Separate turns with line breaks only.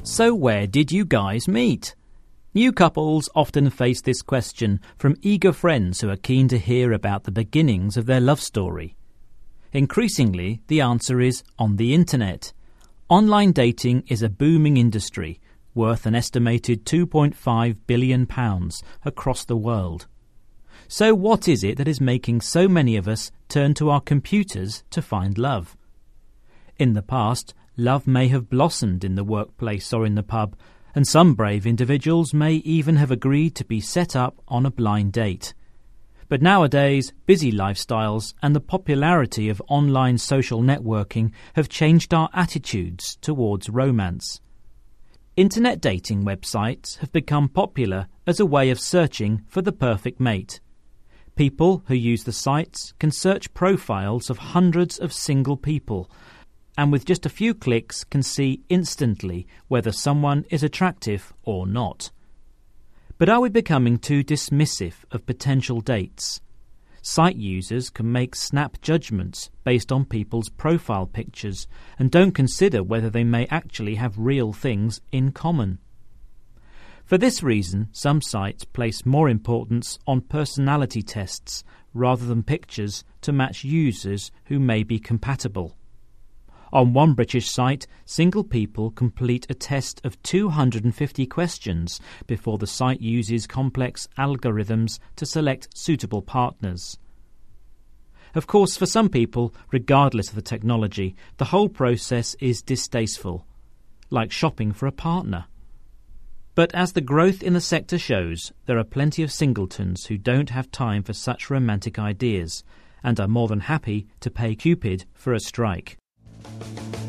So where did you guys meet? New couples often face this question from eager friends who are keen to hear about the beginnings of their love story. Increasingly, the answer is on the internet. Online dating is a booming industry, worth an estimated £2.5 billion across the world. So what is it that is making so many of us turn to our computers to find love? In the past, love may have blossomed in the workplace or in the pub, and some brave individuals may even have agreed to be set up on a blind date. But nowadays, busy lifestyles and the popularity of online social networking have changed our attitudes towards romance. Internet dating websites have become popular as a way of searching for the perfect mate. People who use the sites can search profiles of hundreds of single people, and with just a few clicks can see instantly whether someone is attractive or not. But are we becoming too dismissive of potential dates? Site users can make snap judgments based on people's profile pictures and don't consider whether they may actually have real things in common. For this reason, some sites place more importance on personality tests rather than pictures to match users who may be compatible. On one British site, single people complete a test of 250 questions before the site uses complex algorithms to select suitable partners. Of course, for some people, regardless of the technology, the whole process is distasteful, like shopping for a partner. But as the growth in the sector shows, there are plenty of singletons who don't have time for such romantic ideas and are more than happy to pay Cupid for a strike.